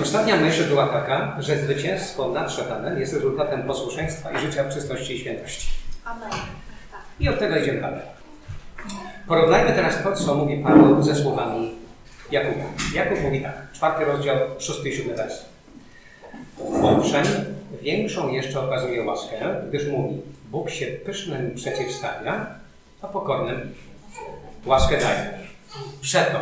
Ostatnia myśl była taka, że zwycięstwo nad szatanem jest rezultatem posłuszeństwa i życia w czystości i świętości. Amen. I od tego idziemy dalej. Porównajmy teraz to, co mówi Paweł ze słowami Jakuba. Jakub mówi tak, 4 rozdział, 6 i 7 werset. Owszem, większą jeszcze okazuje łaskę, gdyż mówi, Bóg się pysznym przeciwstawia, a pokornym łaskę daje. Przeto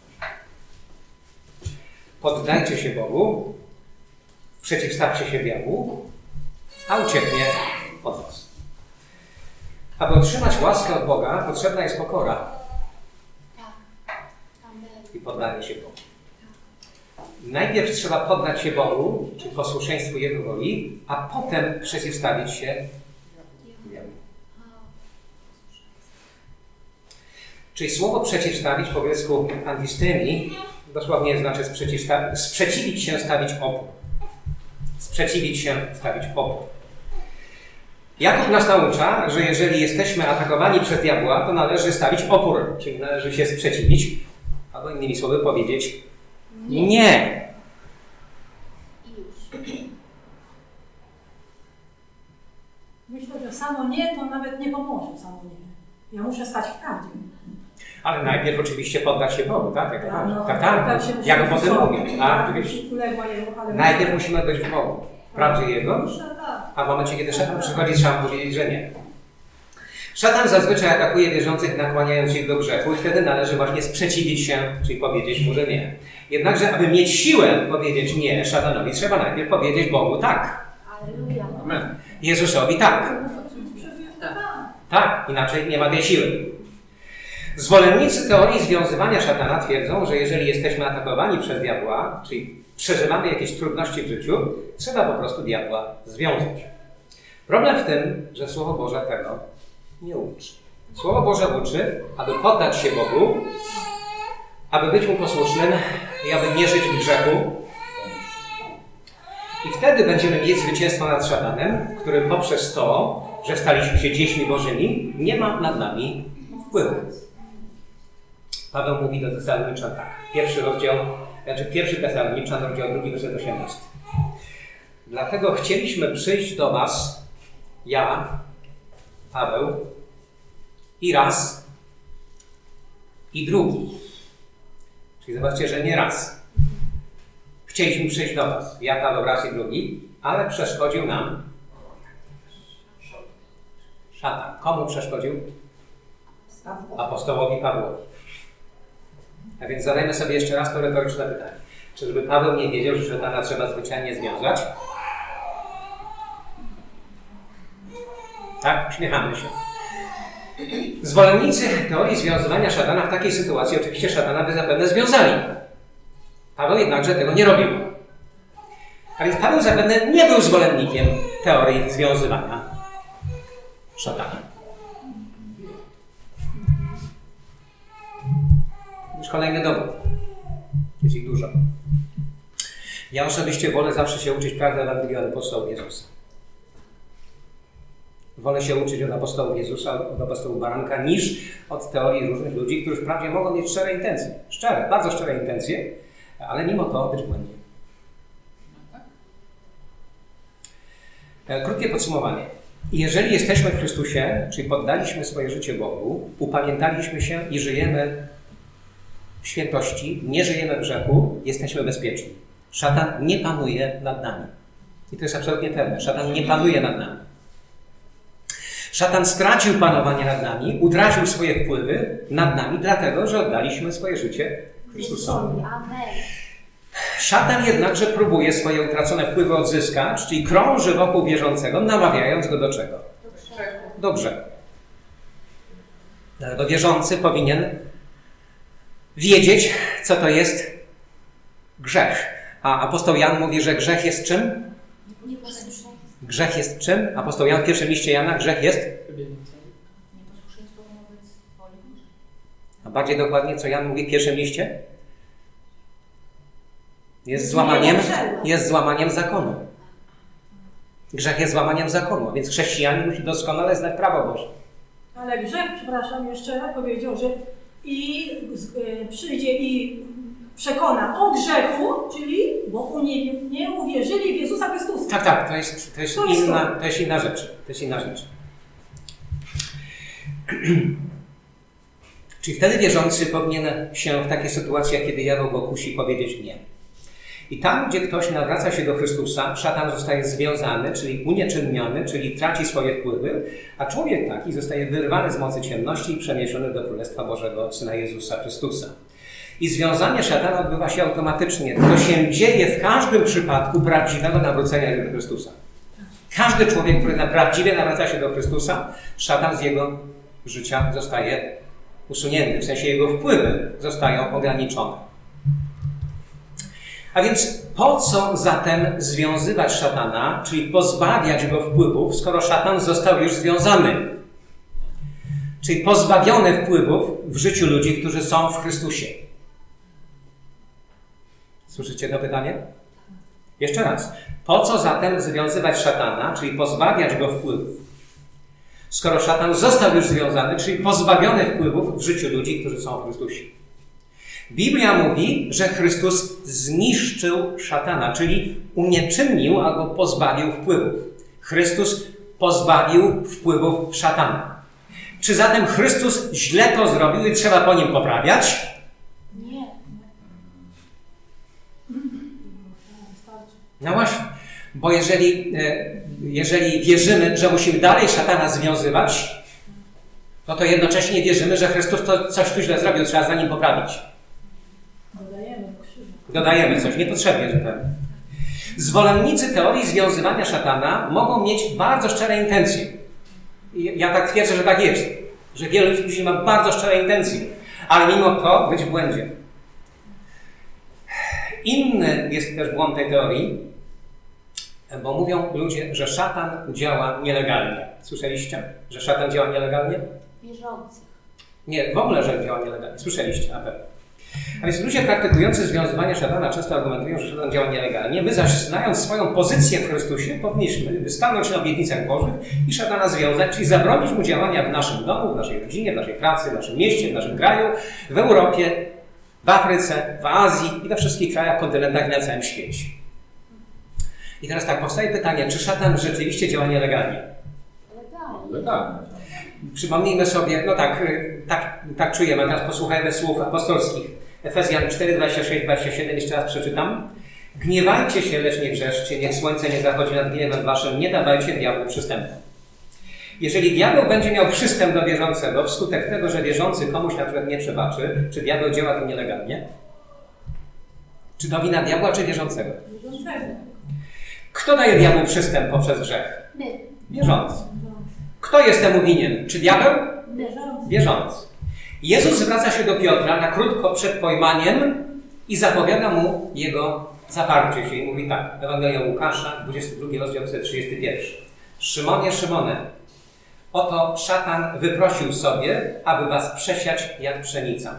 poddajcie się Bogu, przeciwstawcie się diabłu, a ucieknie od was. Aby otrzymać łaskę od Boga, potrzebna jest pokora i poddanie się Bogu. Najpierw trzeba poddać się Bogu, czyli posłuszeństwu Jego woli, a potem przeciwstawić się diabłu. Czyli słowo przeciwstawić po grecku antistemi dosłownie znaczy sprzeciwić się, stawić opór. Sprzeciwić się, stawić opór. Jakub nas naucza, że jeżeli jesteśmy atakowani przez diabła, to należy stawić opór, czyli należy się sprzeciwić, albo innymi słowy powiedzieć nie. Myślę, że samo nie to nawet nie pomoże, samo nie. Ja muszę stać w prawdzie. Ale najpierw oczywiście poddać się Bogu, tak? Tak. Jak o tym mówię. Tak, najpierw musimy być w Bogu. W prawdzie Jego, a w momencie, kiedy szatan przychodzi, trzeba powiedzieć, że nie. Szatan zazwyczaj atakuje wierzących, nakłaniając ich do grzechu i wtedy należy właśnie sprzeciwić się, czyli powiedzieć mu, że nie. Jednakże, aby mieć siłę powiedzieć nie szatanowi, trzeba najpierw powiedzieć Bogu tak. Alleluja. Amen. Jezusowi tak. Tak, inaczej nie ma tej siły. Zwolennicy teorii związywania szatana twierdzą, że jeżeli jesteśmy atakowani przez diabła, czyli przeżywamy jakieś trudności w życiu, trzeba po prostu diabła związać. Problem w tym, że Słowo Boże tego nie uczy. Słowo Boże uczy, aby poddać się Bogu, aby być Mu posłusznym i aby nie żyć w grzechu. I wtedy będziemy mieć zwycięstwo nad szatanem, który poprzez to, że staliśmy się dziećmi Bożymi, nie ma nad nami wpływu. Paweł mówi do Tesaloniczan tak. Pierwszy Tesaloniczan, rozdział 2, werset 18. Dlatego chcieliśmy przyjść do was, ja, Paweł, i raz, i drugi. Czyli zobaczcie, że nie raz. Chcieliśmy przyjść do was, ja, Paweł, raz i drugi, ale przeszkodził nam szatan. Komu przeszkodził? Apostołowi Pawłowi. A więc zadajmy sobie jeszcze raz to retoryczne pytanie. Czy żeby Paweł nie wiedział, że szatana trzeba zwyczajnie związać? Tak? Uśmiechamy się. Zwolennicy teorii związywania szatana w takiej sytuacji oczywiście szatana by zapewne związali. Paweł jednakże tego nie robił. A więc Paweł zapewne nie był zwolennikiem teorii związywania szatana. Już kolejny dowód. Jest ich dużo. Ja osobiście wolę zawsze się uczyć prawdy Ewangelii od apostołów Jezusa. Wolę się uczyć od apostołów Jezusa, od apostołów Baranka, niż od teorii różnych ludzi, którzy wprawdzie mogą mieć szczere intencje. Szczere, bardzo szczere intencje, ale mimo to być błędni. Krótkie podsumowanie. Jeżeli jesteśmy w Chrystusie, czyli poddaliśmy swoje życie Bogu, upamiętaliśmy się i żyjemy w świętości, nie żyjemy w grzechu, jesteśmy bezpieczni. Szatan nie panuje nad nami. I to jest absolutnie pewne. Szatan nie panuje nad nami. Szatan stracił panowanie nad nami, utracił swoje wpływy nad nami, dlatego, że oddaliśmy swoje życie Chrystusowi. Szatan jednakże próbuje swoje utracone wpływy odzyskać, czyli krąży wokół wierzącego, namawiając go do czego? Do grzechu. Dlatego wierzący powinien wiedzieć, co to jest grzech. A apostoł Jan mówi, że grzech jest czym? Grzech jest czym? Apostoł Jan w pierwszym liście Jana, grzech jest? A bardziej dokładnie, co Jan mówi w pierwszym liście? Jest złamaniem zakonu. Grzech jest złamaniem zakonu, a więc chrześcijanin musi doskonale znać prawo Boże. Ale grzech, przepraszam, jeszcze raz powiedział, że przyjdzie i przekona o grzechu, czyli bo nie uwierzyli w Jezusa Chrystusa. Tak, to jest inna rzecz. To jest inna rzecz. Czyli wtedy wierzący powinien się w takiej sytuacji, kiedy diabeł go kusi, powiedzieć nie. I tam, gdzie ktoś nawraca się do Chrystusa, szatan zostaje związany, czyli unieczynniony, czyli traci swoje wpływy, a człowiek taki zostaje wyrwany z mocy ciemności i przeniesiony do Królestwa Bożego Syna Jezusa Chrystusa. I związanie szatana odbywa się automatycznie. To się dzieje w każdym przypadku prawdziwego nawrócenia do Chrystusa. Każdy człowiek, który prawdziwie nawraca się do Chrystusa, szatan z jego życia zostaje usunięty, w sensie jego wpływy zostają ograniczone. A więc po co zatem związywać szatana, czyli pozbawiać go wpływów, skoro szatan został już związany? Czyli pozbawiony wpływów w życiu ludzi, którzy są w Chrystusie. Słyszycie to pytanie? Jeszcze raz. Po co zatem związywać szatana, czyli pozbawiać go wpływów, skoro szatan został już związany, czyli pozbawiony wpływów w życiu ludzi, którzy są w Chrystusie? Biblia mówi, że Chrystus zniszczył szatana, czyli unieczynnił albo pozbawił wpływów. Chrystus pozbawił wpływów szatana. Czy zatem Chrystus źle to zrobił i trzeba po nim poprawiać? Nie. No właśnie, bo jeżeli wierzymy, że musimy dalej szatana związywać, no to jednocześnie wierzymy, że Chrystus to coś tu źle zrobił, trzeba za nim poprawić. Dodajemy coś, niepotrzebnie zupełnie. Zwolennicy teorii związywania szatana mogą mieć bardzo szczere intencje. Ja tak twierdzę, że tak jest. Że wielu ludzi ma bardzo szczere intencje, ale mimo to być w błędzie. Inny jest też błąd tej teorii, bo mówią ludzie, że szatan działa nielegalnie. Słyszeliście, że szatan działa nielegalnie? Wierzących. Nie, w ogóle, że działa nielegalnie. Słyszeliście na pewno. A więc ludzie praktykujący związywanie szatana często argumentują, że szatan działa nielegalnie. My zaś, znając swoją pozycję w Chrystusie, powinniśmy stanąć na obietnicach Bożych i szatana związać, czyli zabronić mu działania w naszym domu, w naszej rodzinie, w naszej pracy, w naszym mieście, w naszym kraju, w Europie, w Afryce, w Azji i we wszystkich krajach, kontynentach i na całym świecie. I teraz tak, powstaje pytanie, czy szatan rzeczywiście działa nielegalnie? Legalnie. Przypomnijmy sobie, no tak czujemy, a teraz posłuchajmy słów apostolskich. Efezjan 4, 26, 27, jeszcze raz przeczytam. Gniewajcie się, lecz nie grzeszcie, niech słońce nie zachodzi nad gniewem waszym, nie dawajcie diabłu przystępu. Jeżeli diabeł będzie miał przystęp do wierzącego, wskutek tego, że wierzący komuś na przykład nie przebaczy, czy diabeł działa tu nielegalnie? Czy to wina diabła, czy wierzącego? Wierzącego. Kto daje diabłu przystęp poprzez grzech? My. Wierzący. Kto jest temu winien? Czy diabeł? Wierzący. Wierzący. Jezus zwraca się do Piotra na krótko przed pojmaniem i zapowiada mu jego zaparcie się i mówi tak. Ewangelia Łukasza, 22 rozdział, 31. Szymonie, Szymonie, oto szatan wyprosił sobie, aby was przesiać jak pszenica.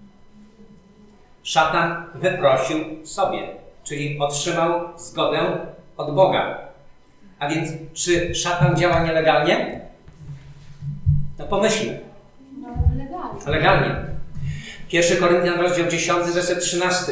Szatan wyprosił sobie, czyli otrzymał zgodę od Boga. A więc czy szatan działa nielegalnie? No pomyślmy. No, legalnie. Legalnie. 1 Koryntian, rozdział 10, werset 13.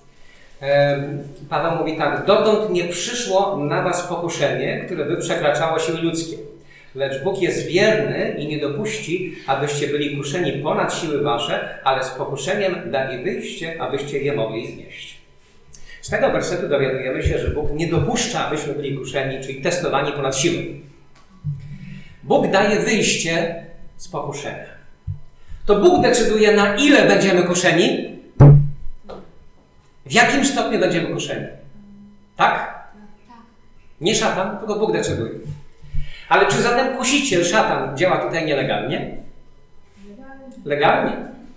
Paweł mówi tak. Dotąd nie przyszło na was pokuszenie, które by przekraczało siły ludzkie. Lecz Bóg jest wierny i nie dopuści, abyście byli kuszeni ponad siły wasze, ale z pokuszeniem da i wyjście, abyście je mogli znieść. Z tego wersetu dowiadujemy się, że Bóg nie dopuszcza, abyśmy byli kuszeni, czyli testowani ponad siły. Bóg daje wyjście z pokuszenia. To Bóg decyduje, na ile będziemy kuszeni, w jakim stopniu będziemy kuszeni. Tak? Tak. Nie szatan, tylko Bóg decyduje. Ale czy zatem kusiciel, szatan, działa tutaj nielegalnie? Legalnie.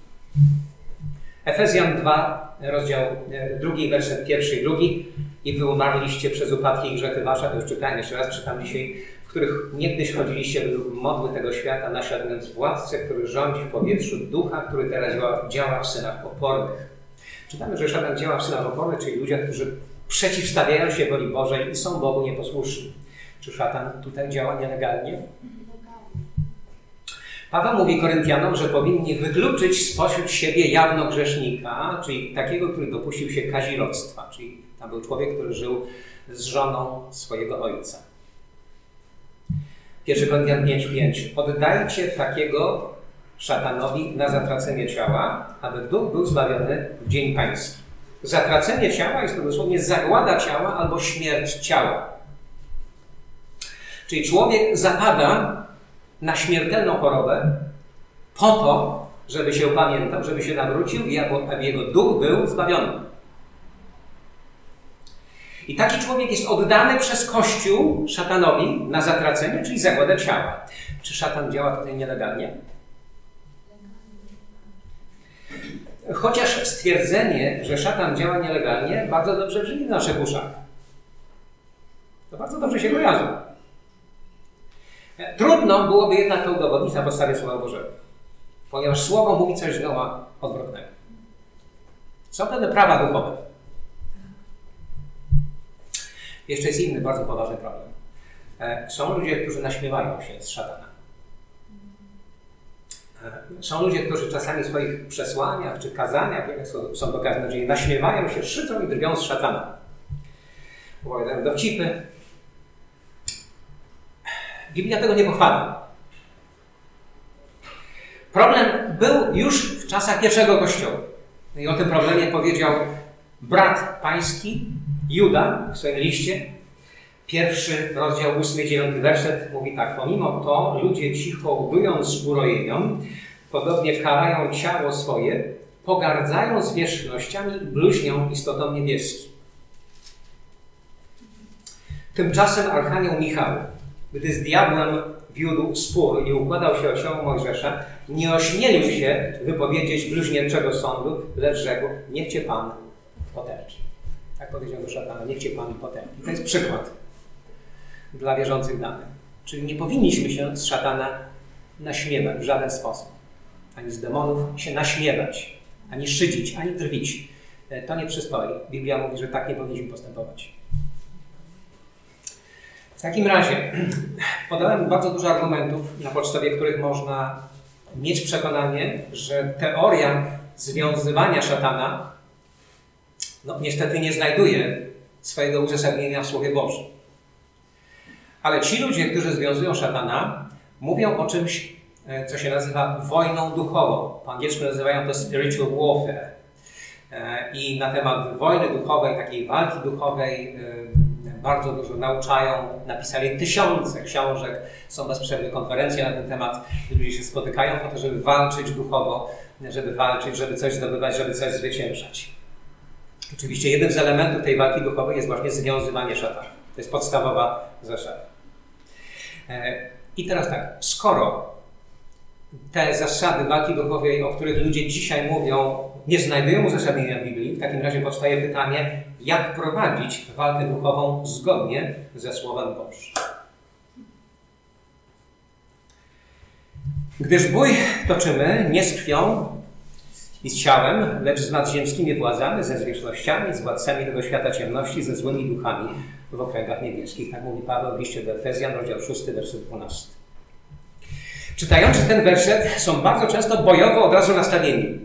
Efezjan 2, rozdział 2, werset 1 i 2. I wy umarliście przez upadki i grzechy wasze, to już czytałem, jeszcze raz czytam dzisiaj, w których niegdyś chodziliście według modły tego świata, naśladując władcę, który rządzi w powietrzu, ducha, który teraz działa w synach opornych. Czytamy, że szatan działa w synach opornych, czyli ludziach, którzy przeciwstawiają się woli Bożej i są Bogu nieposłuszni. Czy szatan tutaj działa nielegalnie? Paweł mówi Koryntianom, że powinni wykluczyć spośród siebie jawno grzesznika, czyli takiego, który dopuścił się kazirodztwa, czyli To był człowiek, który żył z żoną swojego ojca. 1 Koryntian 5:5. Oddajcie takiego szatanowi na zatracenie ciała, aby duch był zbawiony w dzień pański. Zatracenie ciała jest to dosłownie zagłada ciała albo śmierć ciała. Czyli człowiek zapada na śmiertelną chorobę po to, żeby się upamiętał, żeby się nawrócił i aby jego duch był zbawiony. I taki człowiek jest oddany przez Kościół szatanowi na zatracenie, czyli zagładę ciała. Czy szatan działa tutaj nielegalnie? Chociaż stwierdzenie, że szatan działa nielegalnie, bardzo dobrze brzmi w naszych uszach. To bardzo dobrze się kojarzy. Trudno byłoby jednak to udowodnić na podstawie Słowa Bożego, ponieważ Słowo mówi coś zgoła odwrotnego. Są pewne prawa duchowe. Jeszcze jest inny bardzo poważny problem. Są ludzie, którzy naśmiewają się z szatana. Są ludzie, którzy czasami w swoich przesłaniach czy kazaniach, jak są do kaznodziei, naśmiewają się, szydzą i drwią z szatana. Opowiadają dowcipy. Biblia tego nie pochwala. Problem był już w czasach pierwszego Kościoła. I o tym problemie powiedział brat pański, Juda, w swoim liście. 1 rozdział 8-9 werset mówi tak. Pomimo to ludzie cicho łdują z urojenią, podobnie karają ciało swoje, pogardzają zwierzchnościami i bluźnią istotą niebieskim. Tymczasem archanioł Michał, gdy z diabłem wiódł spór i układał się o ciało Mojżesza, nie ośmielił się wypowiedzieć bluźnierczego sądu, lecz rzekł, niech cię Pan potępi. Tak powiedział do szatana, niech cię Pan potępi. To jest przykład dla wierzących danych. Czyli nie powinniśmy się z szatana naśmiewać w żaden sposób. Ani z demonów się naśmiewać, ani szydzić, ani drwić. To nie przystoi. Biblia mówi, że tak nie powinniśmy postępować. W takim razie podałem bardzo dużo argumentów, na podstawie których można mieć przekonanie, że teoria związywania szatana niestety nie znajduje swojego uzasadnienia w Słowie Bożym. Ale ci ludzie, którzy związują szatana, mówią o czymś, co się nazywa wojną duchową. Po angielsku nazywają to spiritual warfare. I na temat wojny duchowej, takiej walki duchowej bardzo dużo nauczają. Napisali tysiące książek, są bez przerwy konferencje na ten temat. Ludzie się spotykają po to, żeby walczyć duchowo, żeby walczyć, żeby coś zdobywać, żeby coś zwyciężać. Oczywiście jednym z elementów tej walki duchowej jest właśnie związywanie szatana. To jest podstawowa zasada. I teraz tak, skoro te zasady walki duchowej, o których ludzie dzisiaj mówią, nie znajdują uzasadnienia w Biblii, w takim razie powstaje pytanie, jak prowadzić walkę duchową zgodnie ze Słowem Bożym. Gdyż bój toczymy nie z krwią i z ciałem, lecz z nadziemskimi władzami, ze zwierzchnościami, z władcami tego świata ciemności, ze złymi duchami w okręgach niebieskich. Tak mówi Paweł w liście do Efezjan, rozdział 6, werset 12. Czytający ten werset są bardzo często bojowo od razu nastawieni.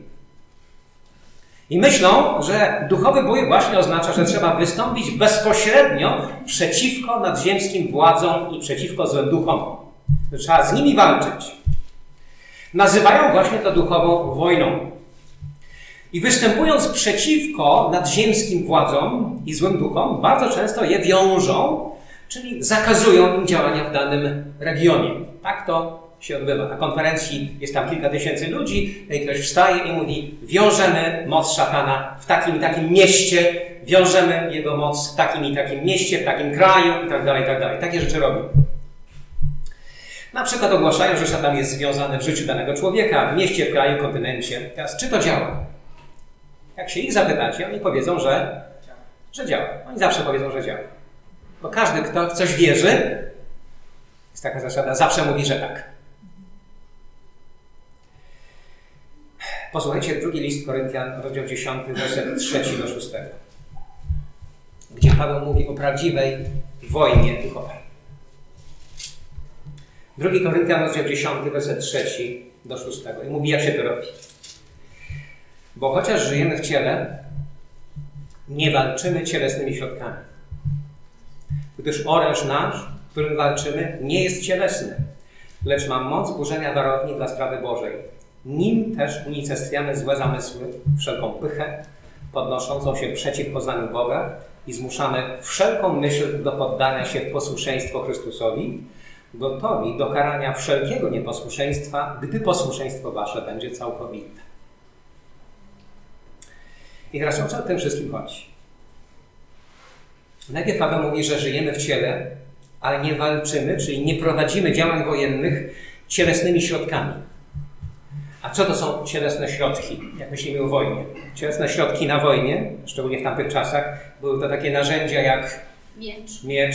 I myślą, że duchowy bój właśnie oznacza, że trzeba wystąpić bezpośrednio przeciwko nadziemskim władzom i przeciwko złym duchom. Że trzeba z nimi walczyć. Nazywają właśnie to duchową wojną. I występując przeciwko nadziemskim władzom i złym duchom, bardzo często je wiążą, czyli zakazują im działania w danym regionie. Tak to się odbywa. Na konferencji jest tam kilka tysięcy ludzi, i ktoś wstaje i mówi, wiążemy moc szatana w takim i takim mieście, wiążemy jego moc w takim i takim mieście, w takim kraju i tak dalej, i tak dalej. Takie rzeczy robią. Na przykład ogłaszają, że szatan jest związany w życiu danego człowieka, w mieście, w kraju, kontynencie. Teraz, czy to działa? Jak się ich zapytacie, oni powiedzą, że działa. Oni zawsze powiedzą, że działa. Bo każdy, kto w coś wierzy, jest taka zasada, zawsze mówi, że tak. Posłuchajcie, drugi list Koryntian, rozdział 10, werset 3 do 6, gdzie Paweł mówi o prawdziwej wojnie duchowej. 2 Koryntian, rozdział 10, werset 3 do 6 i mówi, jak się to robi. Bo chociaż żyjemy w ciele, Nie walczymy cielesnymi środkami. Gdyż oręż nasz, którym walczymy, nie jest cielesny, lecz ma moc burzenia warowni dla sprawy Bożej. Nim też unicestwiamy złe zamysły, wszelką pychę, podnoszącą się przeciw poznaniu Boga i zmuszamy wszelką myśl do poddania się w posłuszeństwo Chrystusowi, gotowi do karania wszelkiego nieposłuszeństwa, gdy posłuszeństwo wasze będzie całkowite. I teraz o co tym wszystkim chodzi? Najpierw Paweł mówi, że żyjemy w ciele, ale nie walczymy, czyli nie prowadzimy działań wojennych cielesnymi środkami. A co to są cielesne środki, jak myślimy o wojnie? Cielesne środki na wojnie, szczególnie w tamtych czasach, były to takie narzędzia jak miecz,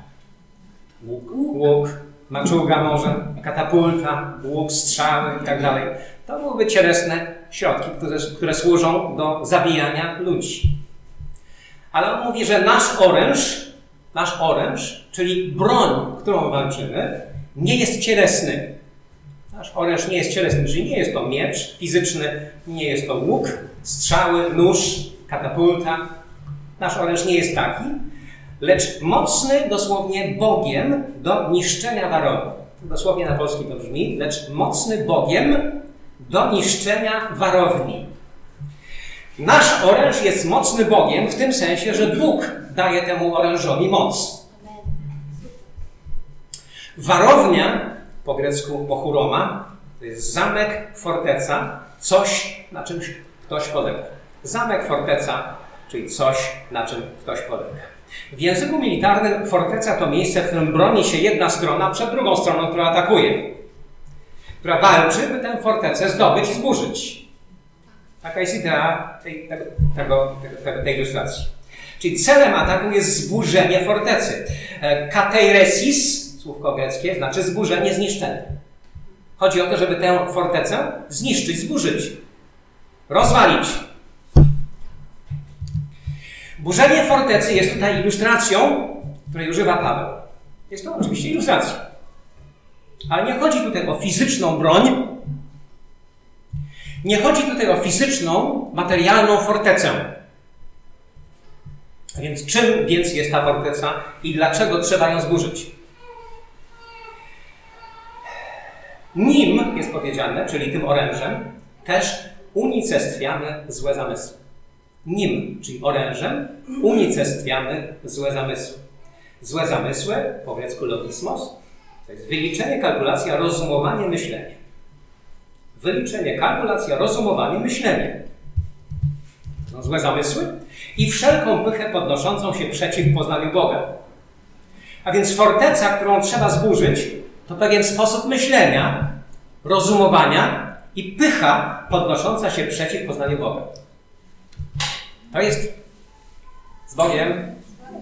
łuk, maczuga może, katapulta, łuk, strzały i tak dalej. To byłyby cielesne środki, które służą do zabijania ludzi. Ale on mówi, że nasz oręż, czyli broń, którą walczymy, nie jest cielesny. Nasz oręż nie jest cielesny, czyli nie jest to miecz fizyczny, nie jest to łuk, strzały, nóż, katapulta. Nasz oręż nie jest taki, lecz mocny dosłownie Bogiem do niszczenia warowni. Dosłownie na polski to brzmi, lecz mocny Bogiem do niszczenia warowni. Nasz oręż jest mocny Bogiem w tym sensie, że Bóg daje temu orężowi moc. Warownia, po grecku pochuroma, to jest zamek, forteca, coś, na czym ktoś polega. Zamek, forteca, czyli coś, na czym ktoś polega. W języku militarnym forteca to miejsce, w którym broni się jedna strona przed drugą stroną, która atakuje. Która walczy, by tę fortecę zdobyć i zburzyć. Taka jest idea tej ilustracji. Czyli celem ataku jest zburzenie fortecy. Kateiresis, słówko greckie, znaczy zburzenie, zniszczenie. Chodzi o to, żeby tę fortecę zniszczyć, zburzyć, rozwalić. Burzenie fortecy jest tutaj ilustracją, której używa Paweł. Jest to oczywiście ilustracja. Ale nie chodzi tutaj o fizyczną broń. Nie chodzi tutaj o fizyczną, materialną fortecę. A więc czym więc jest ta forteca i dlaczego trzeba ją zburzyć? Nim jest powiedziane, czyli tym orężem, też unicestwiamy złe zamysły. Nim, czyli orężem, unicestwiamy złe zamysły. Złe zamysły, po grecku logismos, to jest wyliczenie, kalkulacja, rozumowanie, myślenie. Wyliczenie, kalkulacja, rozumowanie, myślenie. To są złe zamysły i wszelką pychę podnoszącą się przeciw poznaniu Boga. A więc forteca, którą trzeba zburzyć, to pewien sposób myślenia, rozumowania i pycha podnosząca się przeciw poznaniu Boga. To jest z Bogiem.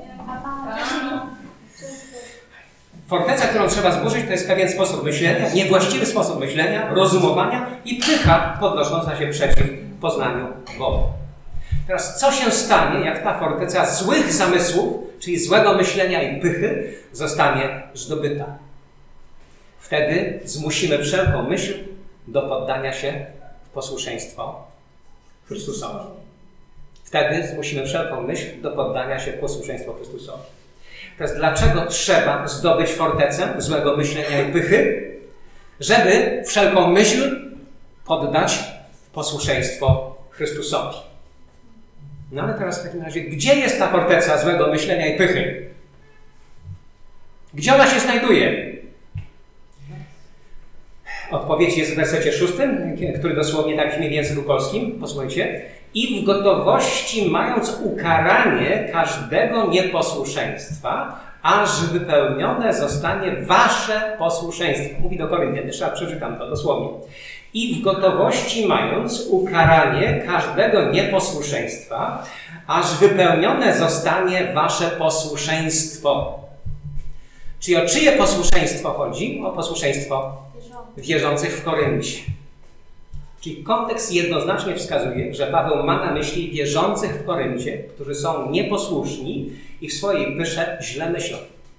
Forteca, którą trzeba zburzyć, to jest pewien sposób myślenia, niewłaściwy sposób myślenia, rozumowania i pycha podnosząca się przeciw poznaniu Boga. Teraz co się stanie, jak ta forteca złych zamysłów, czyli złego myślenia i pychy, zostanie zdobyta? Wtedy zmusimy wszelką myśl do poddania się w posłuszeństwo Chrystusowi. Wtedy zmusimy wszelką myśl do poddania się w posłuszeństwo Chrystusowi. Teraz dlaczego trzeba zdobyć fortecę złego myślenia i pychy? Żeby wszelką myśl poddać w posłuszeństwo Chrystusowi. No ale teraz w takim razie, gdzie jest ta forteca złego myślenia i pychy? Gdzie ona się znajduje? Odpowiedź jest w wersecie 6, który dosłownie tak brzmi w języku polskim. Posłuchajcie. I w gotowości mając ukaranie każdego nieposłuszeństwa, aż wypełnione zostanie wasze posłuszeństwo. Mówi do Koryntian, jeszcze raz przeczytam to dosłownie. I w gotowości mając ukaranie każdego nieposłuszeństwa, aż wypełnione zostanie wasze posłuszeństwo. Czyli o czyje posłuszeństwo chodzi? O posłuszeństwo wierzących w Koryncie. Czyli kontekst jednoznacznie wskazuje, że Paweł ma na myśli wierzących w Koryncie, którzy są nieposłuszni i w swojej pysze źle myślą.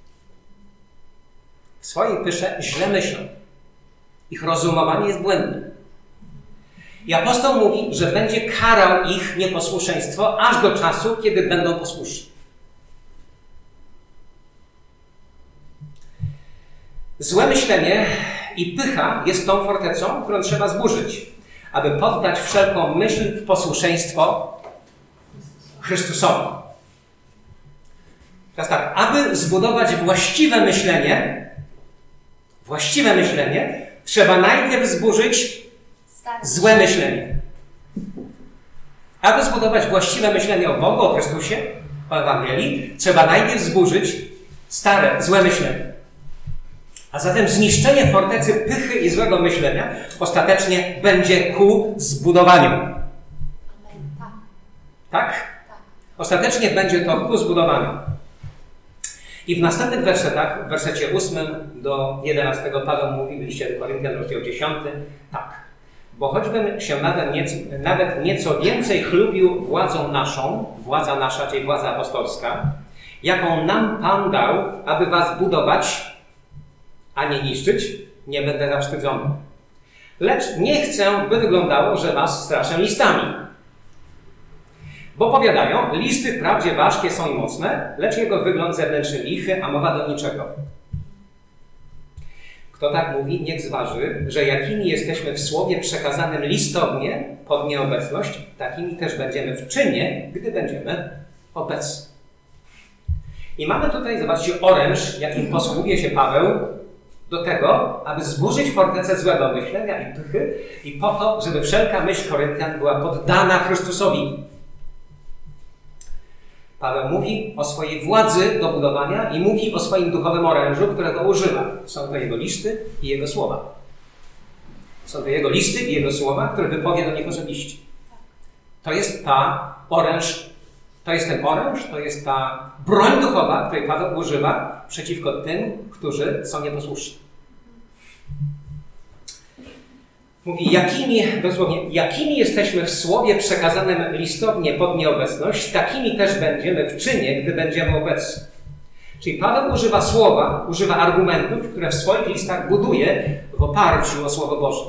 W swojej pysze źle myślą. Ich rozumowanie jest błędne. I apostoł mówi, że będzie karał ich nieposłuszeństwo aż do czasu, kiedy będą posłuszni. Złe myślenie i pycha jest tą fortecą, którą trzeba zburzyć, aby poddać wszelką myśl w posłuszeństwo Chrystusowi. Teraz tak, aby zbudować właściwe myślenie, trzeba najpierw zburzyć złe myślenie. Aby zbudować właściwe myślenie o Bogu, o Chrystusie, o Ewangelii, trzeba najpierw zburzyć stare, złe myślenie. A zatem zniszczenie fortecy pychy i złego myślenia ostatecznie będzie ku zbudowaniu. Tak? Ostatecznie będzie to ku zbudowaniu. I w następnych wersetach, w wersecie 8 do 11 Paweł mówi w liście do Koryntian, rozdział 10, tak. Bo choćbym się nawet nieco więcej chlubił władzą naszą, władza nasza, czyli władza apostolska, jaką nam Pan dał, aby was budować, a nie niszczyć, nie będę zawstydzony. Lecz nie chcę, by wyglądało, że was straszę listami. Bo powiadają, listy wprawdzie ważkie są i mocne, lecz jego wygląd zewnętrzny lichy, a mowa do niczego. Kto tak mówi, niech zważy, że jakimi jesteśmy w słowie przekazanym listownie pod nieobecność, takimi też będziemy w czynie, gdy będziemy obecni. I mamy tutaj, zobaczcie, oręż, jakim posługuje się Paweł do tego, aby zburzyć fortecę złego myślenia i pychy i po to, żeby wszelka myśl Koryntian była poddana Chrystusowi. Paweł mówi o swojej władzy do budowania i mówi o swoim duchowym orężu, którego używa. Są to jego listy i jego słowa. Są to jego listy i jego słowa, które wypowie do nich osobiście. To jest ten oręż, to jest ta broń duchowa, której Paweł używa przeciwko tym, którzy są nieposłuszni. Mówi, jakimi jesteśmy w słowie przekazanym listownie pod nieobecność, takimi też będziemy w czynie, gdy będziemy obecni. Czyli Paweł używa słowa, używa argumentów, które w swoich listach buduje w oparciu o Słowo Boże.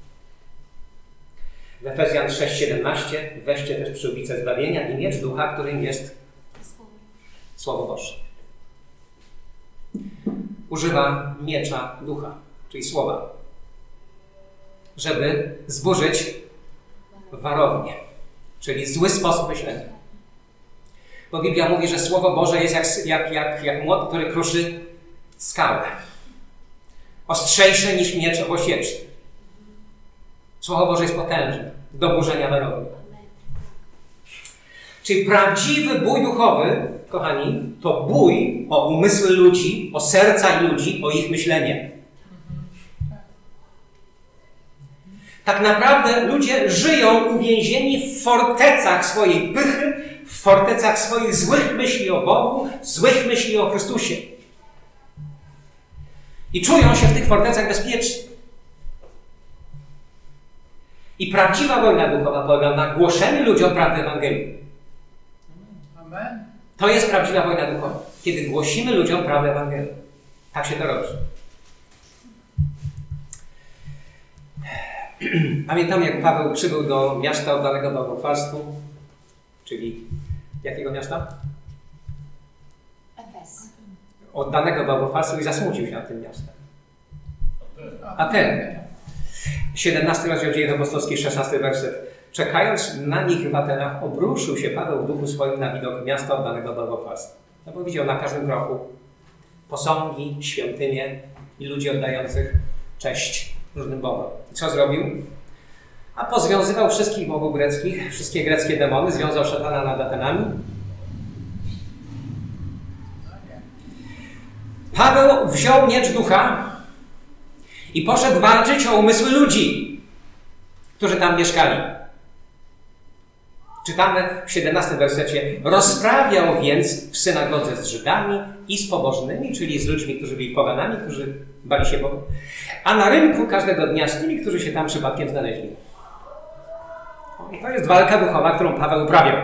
W Efezjan 6:17 weźcie też przyłbicę zbawienia i miecz ducha, którym jest Słowo Boże. Używa miecza ducha, czyli słowa, żeby zburzyć warownię, czyli zły sposób myślenia. Bo Biblia mówi, że Słowo Boże jest jak młot, który kruszy skałę. Ostrzejsze niż miecz obosieczny. Słowo Boże jest potężne do burzenia warowni. Czyli prawdziwy bój duchowy, kochani, to bój o umysły ludzi, o serca ludzi, o ich myślenie. Tak naprawdę ludzie żyją uwięzieni w fortecach swojej pychy, w fortecach swoich złych myśli o Bogu, złych myśli o Chrystusie. I czują się w tych fortecach bezpiecznie. I prawdziwa wojna duchowa polega na głoszeniu ludziom prawdy Ewangelii. Amen. To jest prawdziwa wojna duchowa. Kiedy głosimy ludziom prawdę Ewangelii. Tak się to robi. Pamiętam, jak Paweł przybył do miasta oddanego bałwochwalstwu, czyli jakiego miasta? Efes. Oddanego bałwochwalstwu i zasmucił się nad tym miastem. Ateny. 17 rozdział Dziejów Apostolskich, 16 werset. Czekając na nich w Atenach, obruszył się Paweł w duchu swoim na widok miasta oddanego bałwochwalstwu. No bo widział na każdym kroku posągi, świątynie i ludzi oddających cześć różnym bogom. I co zrobił? A pozwiązywał wszystkich bogów greckich, wszystkie greckie demony, związał szatana nad Atenami. Paweł wziął miecz ducha i poszedł walczyć o umysły ludzi, którzy tam mieszkali. Czytamy w 17 wersecie. Rozprawiał więc w synagodze z Żydami i z pobożnymi, czyli z ludźmi, którzy byli poganami, którzy bali się Boga, a na rynku każdego dnia z tymi, którzy się tam przypadkiem znaleźli. I to jest walka duchowa, którą Paweł uprawiał.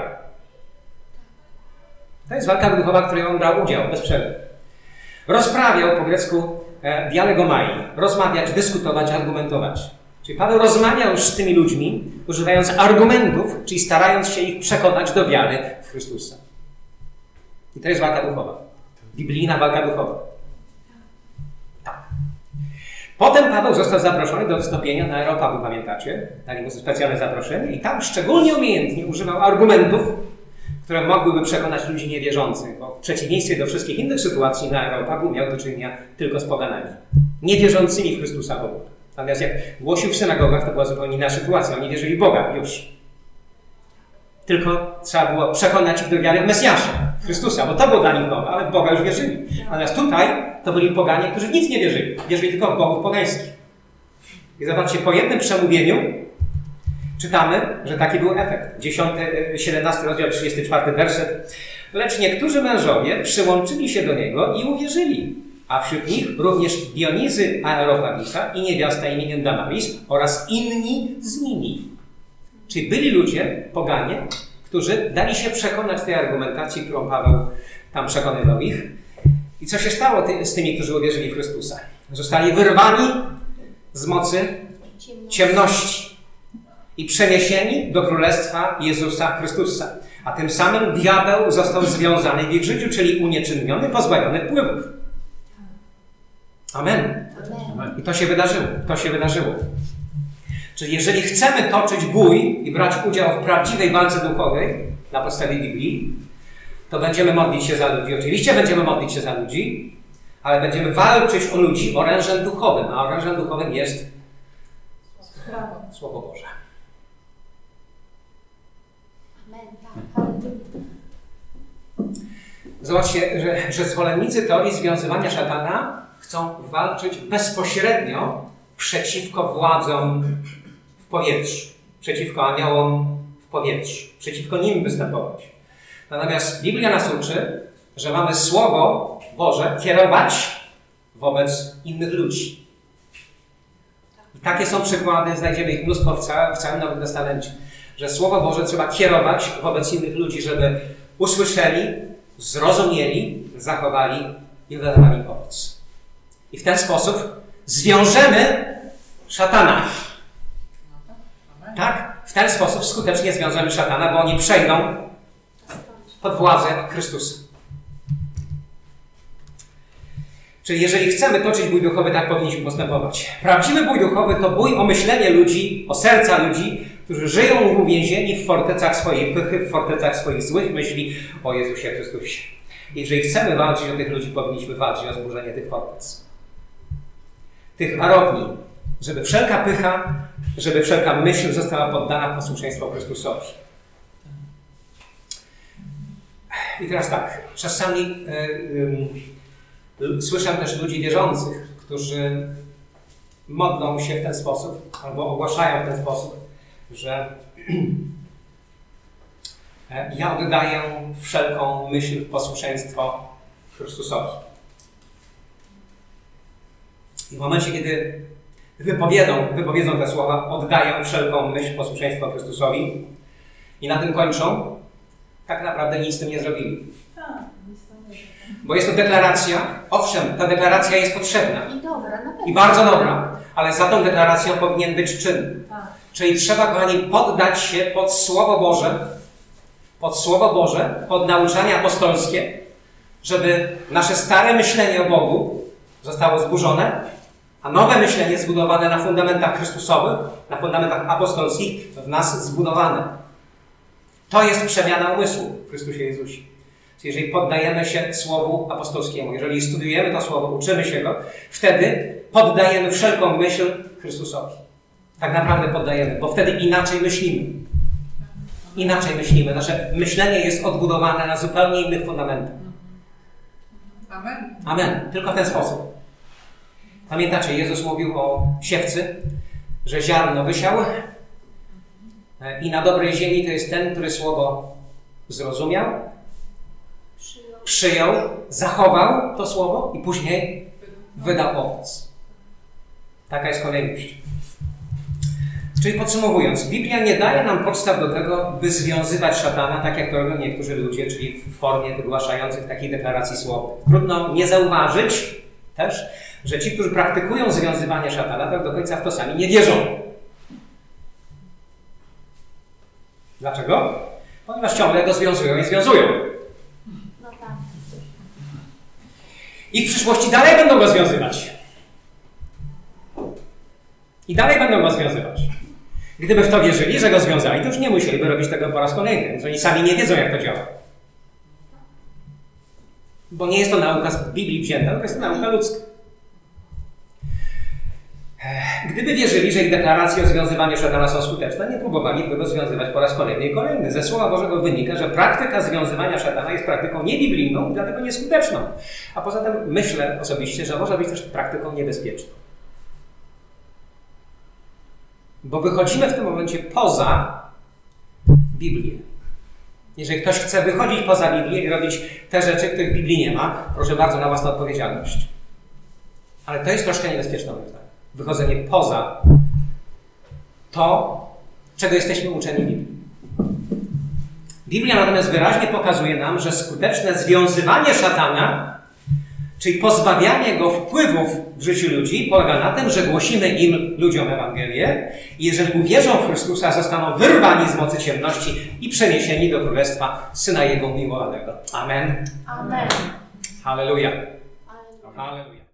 To jest walka duchowa, w której on brał udział bez przerwy. Rozprawiał po grecku dialegomai, rozmawiać, dyskutować, argumentować. Czyli Paweł rozmawiał już z tymi ludźmi, używając argumentów, czyli starając się ich przekonać do wiary w Chrystusa. I to jest walka duchowa. Biblijna walka duchowa. Tak. Potem Paweł został zaproszony do wystąpienia na Areopagu, pamiętacie? Dali mu specjalne zaproszenie i tam szczególnie umiejętnie używał argumentów, które mogłyby przekonać ludzi niewierzących, bo w przeciwieństwie do wszystkich innych sytuacji na Areopagu miał do czynienia tylko z poganami, niewierzącymi w Chrystusa Boga. Natomiast jak głosił w synagogach, to była zupełnie inna sytuacja. Oni wierzyli w Boga już. Tylko trzeba było przekonać ich do wiary w Mesjasza, w Chrystusa, bo to było dla nich nowe, ale w Boga już wierzyli. Natomiast tutaj to byli poganie, którzy w nic nie wierzyli. Wierzyli tylko w bogów pogańskich. I zobaczcie, po jednym przemówieniu czytamy, że taki był efekt. 17 rozdział, 34 werset. Lecz niektórzy mężowie przyłączyli się do niego i uwierzyli. A wśród nich również Dionizy Areopagita i niewiasta imieniem Damaris oraz inni z nimi. Czyli byli ludzie, poganie, którzy dali się przekonać tej argumentacji, którą Paweł tam przekonywał ich. I co się stało z tymi, którzy uwierzyli w Chrystusa? Zostali wyrwani z mocy ciemności i przeniesieni do Królestwa Jezusa Chrystusa. A tym samym diabeł został związany w ich życiu, czyli unieczynniony, pozbawiony wpływów. Amen. Amen. I to się wydarzyło. To się wydarzyło. Czyli jeżeli chcemy toczyć bój i brać udział w prawdziwej walce duchowej na podstawie Biblii, to będziemy modlić się za ludzi. Oczywiście będziemy modlić się za ludzi, ale będziemy walczyć o ludzi orężem duchowym, a orężem duchowym jest Słowo Boże. Amen. Tak. Zobaczcie, że zwolennicy teorii związywania szatana chcą walczyć bezpośrednio przeciwko władzom w powietrzu, przeciwko aniołom w powietrzu, przeciwko nim występować. Natomiast Biblia nas uczy, że mamy Słowo Boże kierować wobec innych ludzi. I takie są przykłady, znajdziemy ich mnóstwo w całym Nowym Testamencie, że Słowo Boże trzeba kierować wobec innych ludzi, żeby usłyszeli, zrozumieli, zachowali i wydawali owoc. I w ten sposób zwiążemy szatana. Tak? W ten sposób skutecznie zwiążemy szatana, bo oni przejdą pod władzę Chrystusa. Czyli jeżeli chcemy toczyć bój duchowy, tak powinniśmy postępować. Prawdziwy bój duchowy to bój o myślenie ludzi, o serca ludzi, którzy żyją uwięzieni w fortecach swojej pychy, w fortecach swoich złych myśli o Jezusie Chrystusie. Jeżeli chcemy walczyć o tych ludzi, powinniśmy walczyć o zburzenie tych fortec. Tych warowni, żeby wszelka pycha, żeby wszelka myśl została poddana posłuszeństwu Chrystusowi. I teraz tak, czasami słyszę też ludzi wierzących, którzy modlą się w ten sposób, albo ogłaszają w ten sposób, że ja oddaję wszelką myśl w posłuszeństwo Chrystusowi. I w momencie, kiedy wypowiedzą te słowa, oddają wszelką myśl posłuszeństwa Chrystusowi i na tym kończą, tak naprawdę nic z tym nie zrobili. Bo jest to deklaracja, owszem, ta deklaracja jest potrzebna I dobra, na pewno. i bardzo dobra, ale za tą deklaracją powinien być czyn. Czyli trzeba, kochani, poddać się pod Słowo Boże, pod nauczanie apostolskie, żeby nasze stare myślenie o Bogu zostało zburzone, a nowe myślenie zbudowane na fundamentach Chrystusowych, na fundamentach apostolskich w nas zbudowane. To jest przemiana umysłu w Chrystusie Jezusie. Czyli jeżeli poddajemy się Słowu apostolskiemu, jeżeli studiujemy to Słowo, uczymy się go, wtedy poddajemy wszelką myśl Chrystusowi. Tak naprawdę poddajemy, bo wtedy inaczej myślimy. Inaczej myślimy. Nasze myślenie jest odbudowane na zupełnie innych fundamentach. Amen. Amen. Tylko w ten sposób. Pamiętacie, Jezus mówił o siewcy, że ziarno wysiał i na dobrej ziemi to jest ten, który Słowo zrozumiał, przyjął, zachował to Słowo i później wydał owoc. Taka jest kolejność. Czyli podsumowując, Biblia nie daje nam podstaw do tego, by związywać szatana, tak jak to robią niektórzy ludzie, czyli w formie wygłaszających takiej deklaracji słowa. Trudno nie zauważyć też, że ci, którzy praktykują związywanie szatana, tak do końca w to sami nie wierzą. Dlaczego? Ponieważ ciągle go związują i związują. No tak. I w przyszłości dalej będą go związywać. I dalej będą go związywać. Gdyby w to wierzyli, że go związali, to już nie musieliby robić tego po raz kolejny. Więc oni sami nie wiedzą, jak to działa. Bo nie jest to nauka z Biblii wzięta, to jest to nauka ludzka. Gdyby wierzyli, że ich deklaracje o związywaniu szatana są skuteczne, nie próbowaliby go związywać po raz kolejny i kolejny. Ze Słowa Bożego wynika, że praktyka związywania szatana jest praktyką niebiblijną i dlatego nieskuteczną. A poza tym myślę osobiście, że może być też praktyką niebezpieczną. Bo wychodzimy w tym momencie poza Biblię. Jeżeli ktoś chce wychodzić poza Biblię i robić te rzeczy, których w Biblii nie ma, proszę bardzo, na własną odpowiedzialność. Ale to jest troszkę niebezpieczne, moim zdaniem. Wychodzenie poza to, czego jesteśmy uczeni w Biblii. Biblia natomiast wyraźnie pokazuje nam, że skuteczne związywanie szatana, czyli pozbawianie go wpływów w życiu ludzi, polega na tym, że głosimy im, ludziom, Ewangelię i jeżeli uwierzą w Chrystusa, zostaną wyrwani z mocy ciemności i przeniesieni do Królestwa Syna Jego umiłowanego. Amen. Amen. Halleluja. Amen. Halleluja.